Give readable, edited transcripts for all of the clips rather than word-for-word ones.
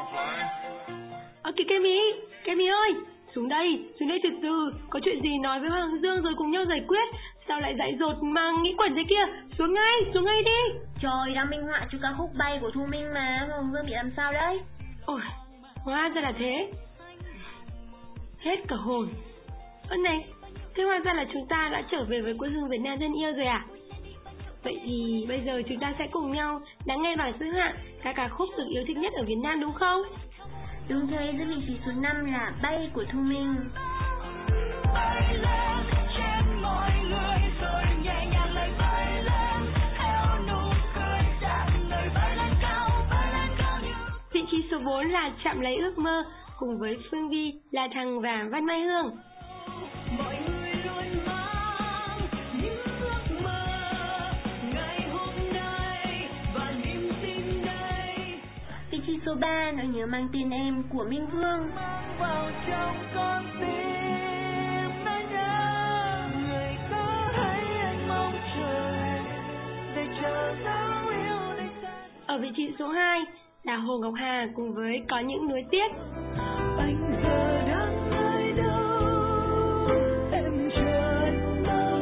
Kemi ơi, xuống đây từ từ, có chuyện gì nói với Hoàng Dương rồi cùng nhau giải quyết. Sao lại dại dột mà nghĩ quẩn thế kia? Xuống ngay đi. Trời, đang minh họa cho ca khúc Bay của Thu Minh mà, Hoàng Dương bị làm sao đấy? Ôi, hóa ra là thế. Hết cả hồn. Này, thế hóa ra là chúng ta đã trở về với quê hương Việt Nam thân yêu rồi à? Vậy thì bây giờ chúng ta sẽ cùng nhau lắng nghe bảng xếp hạng các ca khúc được yêu thích nhất ở Việt Nam đúng không? Đúng thế, giữ vị trí số 5 là Bay của Thu Minh. Bay lên trên mọi người rồi nhẹ nhàng lại bay lên theo nụ cười dạng người bay lên cao như... Vị trí số 4 là Chạm Lấy Ước Mơ cùng với Phương Vi, La Thằng và Văn Mai Hương. Mọi người luôn mang những ước mơ ngày hôm nay và niềm tin đây. Vị trí số 3 Nỗi Nhớ Mang Tên Em của Minh Vương. Mang vào trong con tim đã nhớ người có thấy anh mong chờ để chờ dấu yêu để xa. Ở vị trí số 2 là Hồ Ngọc Hà cùng với Có Những Nuối Tiếc. Anh giờ đang ở đâu, em chờ anh bao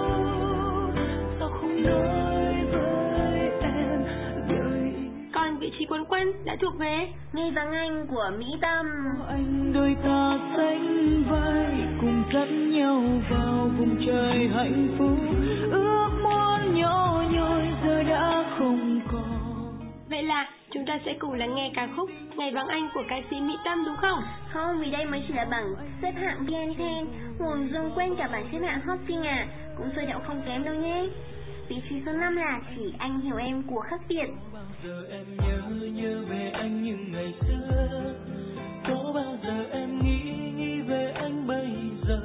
lâu, sao không nói với em gợi. Còn vị trí quán quân đã thuộc về Nghe Vắng Anh của Mỹ Tâm. Anh đôi ta sánh vai cùng dẫn nhau vào vùng trời hạnh phúc, ước muốn nhỏ nhoi giờ đã không còn. Vậy là chúng ta sẽ cùng lắng nghe ca khúc Ngày Vắng Anh của ca sĩ Mỹ Tâm đúng không? Không, vì đây mới chỉ là bảng xếp hạng VN10. Hoàng Dương quên cả bảng xếp hạng Hot Sing à, cũng sôi động không kém đâu nhé. Vị trí số 5 là Chỉ Anh Hiểu Em của Khắc Tiệt. Bao giờ em nhớ về anh như ngày xưa, có bao giờ em nghĩ về anh bây giờ,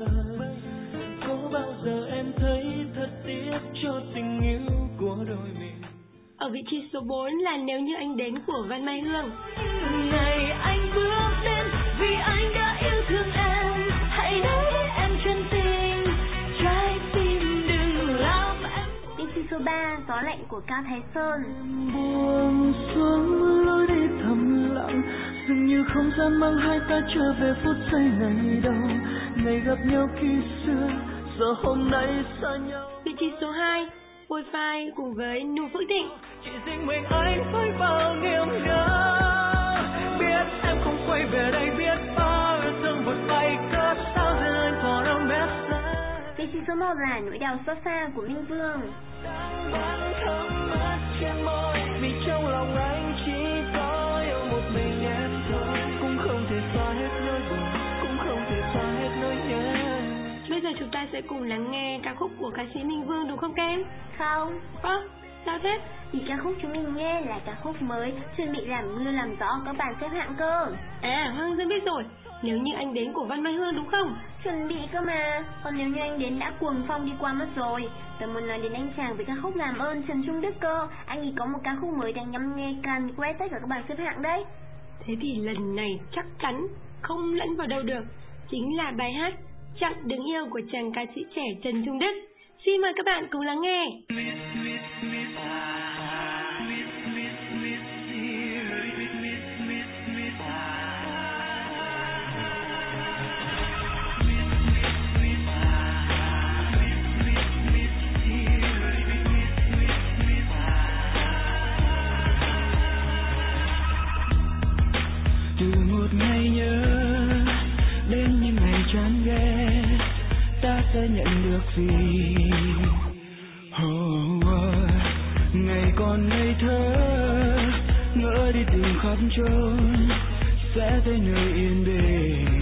có bao giờ em thấy thật tiếc cho tình yêu của đôi mình. Ở vị trí số 4 là Nếu Như Anh Đến của Văn Mai Hương. Ngày anh bước đến vì anh đã yêu thương em, hãy để em chân tình, trái tim đừng làm em. Vị trí số 3 Gió Lạnh của Cao Thái Sơn. Buông xuống lối đi thầm lặng, dường như không gian mang hai ta trở về phút giây ngày đầu, ngày gặp nhau khi xưa, giờ hôm nay xa nhau. Vị trí số 2 Phôi Phai cùng với Noo Phước Thịnh. Chỉ riêng mình anh với bao niềm nhớ, biết em không quay về đây, biết bao yêu thương vụt bay cất sao riêng anh còn đâu biết xa. Vị trí số 1 là Nỗi Đau Xót Xa của Minh Vương. Đang bán thơm mát trên môi, vì trong lòng anh chỉ có yêu một mình em thôi, cũng không thể xóa hết nỗi buồn, cũng không thể xóa hết nỗi nhớ. Bây giờ chúng ta sẽ cùng lắng nghe ca khúc của ca sĩ Minh Vương đúng không các em? Không. Sao thế? Thì ca khúc chúng mình nghe là ca khúc mới, chuẩn bị làm mưa làm gió các bảng xếp hạng cơ. À, Hoàng Dương biết rồi. Nếu Như Anh Đến của Văn Mai Hương đúng không? Chuẩn bị cơ mà. Còn Nếu Như Anh Đến đã cuồng phong đi qua mất rồi. Tôi muốn nói đến anh chàng với ca khúc Làm Ơn Trần Trung Đức cơ. Anh ấy có một ca khúc mới đang nhắm nghe can quét tất cả các bảng xếp hạng đấy. Thế thì lần này chắc chắn không lẫn vào đâu được. Chính là bài hát Chặng Đứng Yêu của chàng ca sĩ trẻ Trần Trung Đức. Xin mời các bạn cùng lắng nghe. Từ một ngày nhớ đến những ngày chán ghét, ta sẽ nhận được gì? Ngày còn ngây thơ ngỡ đi tìm khắp chốn sẽ tới nơi yên bình.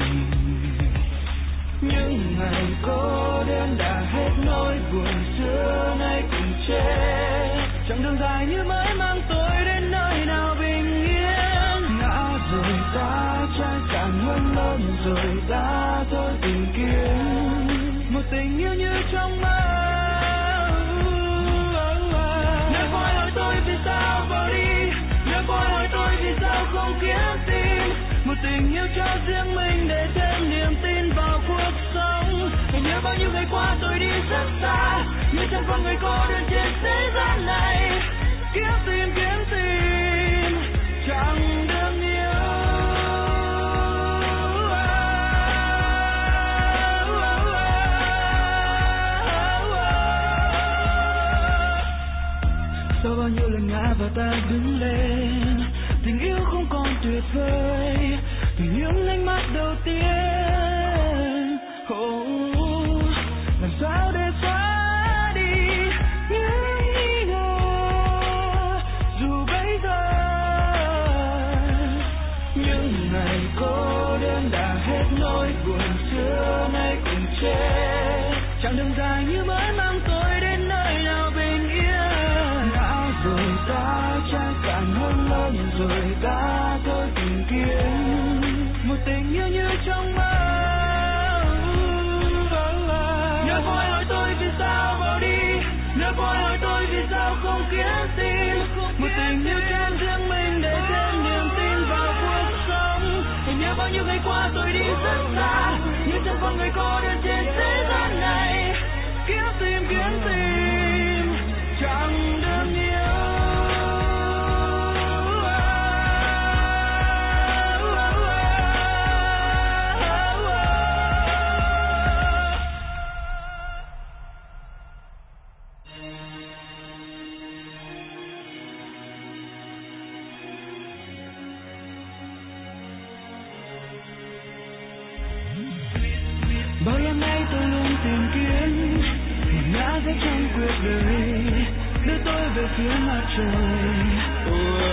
Những ngày cô đơn đã hết nỗi buồn xưa nay cùng chết, chặng đường dài như mới mang tôi đến nơi nào bình yên. Ngã rồi ta trái cạn hơn lớn rồi ta thôi tìm kiếm một tình yêu như trong mơ. Nếu có ai hỏi tôi vì sao bỏ đi, nếu có ai hỏi tôi vì sao không kiếm tìm một tình yêu cho riêng mình để thêm niềm tin vào cuộc sống. Hãy nhớ bao nhiêu ngày qua tôi đi rất xa, như chẳng còn người cô đơn trên thế gian này. Kiếm tìm chẳng đừng yêu. Sau bao nhiêu lần ngã và ta đứng lên, tình yêu không còn tuyệt vời từ những ánh mắt đầu tiên. Làm sao để xóa đi những nghi ngờ, dù bây giờ những ngày cô đơn đã hết nỗi buồn xưa nay cùng chết. Chặng đường dài như mới mang tôi đến nơi nào bình yên. Ngã rồi ta trái cạn hơn lớn rồi ta thôi tìm kiếm một tình yêu như trong mơ. Nếu cô hỏi tôi vì sao bỏ đi, nếu cô hỏi tôi vì sao không kiếm tin một tình yêu kém riêng mình để thêm niềm tin vào cuộc sống. Hãy nhớ bao nhiêu ngày qua tôi đi rất xa, nhưng chẳng còn người cô đơn trên thế gian này. Kiếm tìm chẳng đường yêu. Bao năm nay tôi luôn tìm kiếm ngã rẽ trong cuộc đời, đưa tôi về phía mặt trời.